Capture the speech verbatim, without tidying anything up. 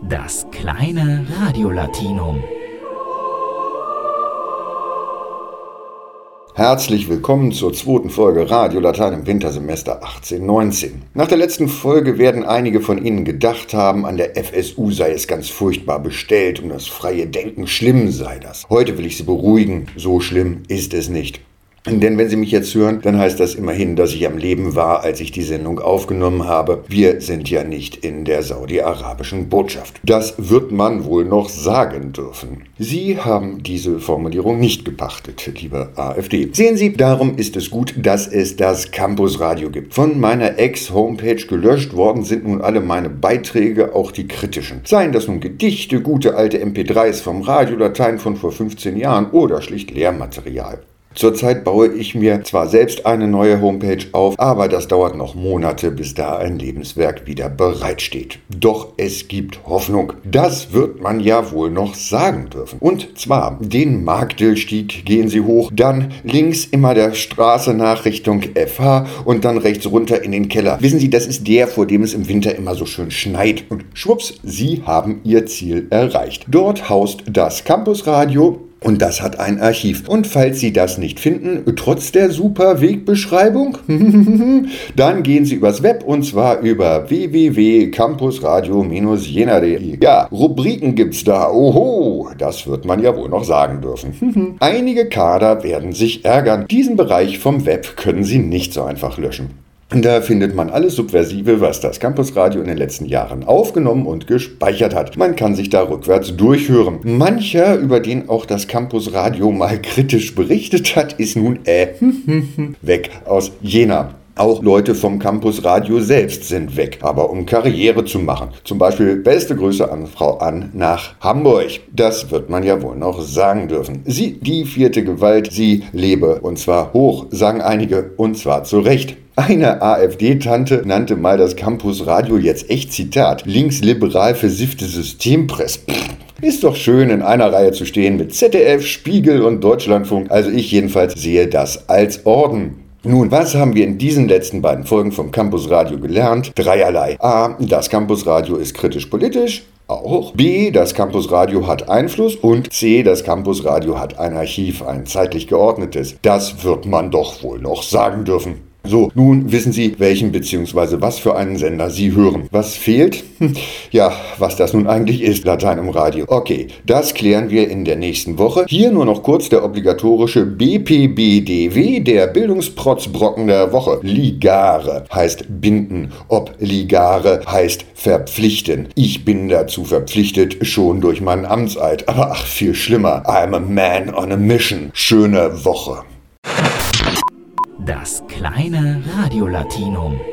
Das kleine Radiolatinum. Herzlich willkommen zur zweiten Folge Radio Latein im Wintersemester achtzehn neunzehn. Nach der letzten Folge werden einige von Ihnen gedacht haben, an der F S U sei es ganz furchtbar bestellt und das freie Denken schlimm sei das. Heute will ich Sie beruhigen, so schlimm ist es nicht. Denn wenn Sie mich jetzt hören, dann heißt das immerhin, dass ich am Leben war, als ich die Sendung aufgenommen habe. Wir sind ja nicht in der saudi-arabischen Botschaft. Das wird man wohl noch sagen dürfen. Sie haben diese Formulierung nicht gepachtet, liebe AfD. Sehen Sie, darum ist es gut, dass es das Campusradio gibt. Von meiner Ex-Homepage gelöscht worden sind nun alle meine Beiträge, auch die kritischen. Seien das nun Gedichte, gute alte M P drei s vom Radiolatein von vor fünfzehn Jahren oder schlicht Lehrmaterial. Zurzeit baue ich mir zwar selbst eine neue Homepage auf, aber das dauert noch Monate, bis da ein Lebenswerk wieder bereitsteht. Doch es gibt Hoffnung. Das wird man ja wohl noch sagen dürfen. Und zwar, den Marktelstieg gehen Sie hoch, dann links immer der Straße nach Richtung F H und dann rechts runter in den Keller. Wissen Sie, das ist der, vor dem es im Winter immer so schön schneit. Und schwupps, Sie haben Ihr Ziel erreicht. Dort haust das Campusradio. Und das hat ein Archiv. Und falls Sie das nicht finden, trotz der super Wegbeschreibung, dann gehen Sie übers Web und zwar über w w w punkt campusradio jena punkt de. Ja, Rubriken gibt's da. Oho, das wird man ja wohl noch sagen dürfen. Einige Kader werden sich ärgern. Diesen Bereich vom Web können Sie nicht so einfach löschen. Da findet man alles Subversive, was das Campusradio in den letzten Jahren aufgenommen und gespeichert hat. Man kann sich da rückwärts durchhören. Mancher, über den auch das Campusradio mal kritisch berichtet hat, ist nun äh weg aus Jena. Auch Leute vom Campusradio selbst sind weg, aber um Karriere zu machen. Zum Beispiel beste Grüße an Frau Ann nach Hamburg. Das wird man ja wohl noch sagen dürfen. Sie, die vierte Gewalt, sie lebe und zwar hoch, sagen einige und zwar zu Recht. Eine AfD-Tante nannte mal das Campusradio jetzt echt Zitat linksliberal versiffte Systempresse. Ist doch schön, in einer Reihe zu stehen mit Z D F, Spiegel und Deutschlandfunk. Also ich jedenfalls sehe das als Orden. Nun, was haben wir in diesen letzten beiden Folgen vom Campusradio gelernt? Dreierlei. A. Das Campusradio ist kritisch-politisch. Auch. B. Das Campusradio hat Einfluss. Und C. Das Campusradio hat ein Archiv, ein zeitlich geordnetes. Das wird man doch wohl noch sagen dürfen. So, nun wissen Sie, welchen bzw. was für einen Sender Sie hören. Was fehlt? Hm, ja, was das nun eigentlich ist, Latein im Radio. Okay, das klären wir in der nächsten Woche. Hier nur noch kurz der obligatorische B P B D W, der Bildungsprotzbrocken der Woche. Ligare heißt binden, obligare heißt verpflichten. Ich bin dazu verpflichtet, schon durch meinen Amtseid. Aber ach, viel schlimmer. I'm a man on a mission. Schöne Woche. Das kleine Radiolatinum.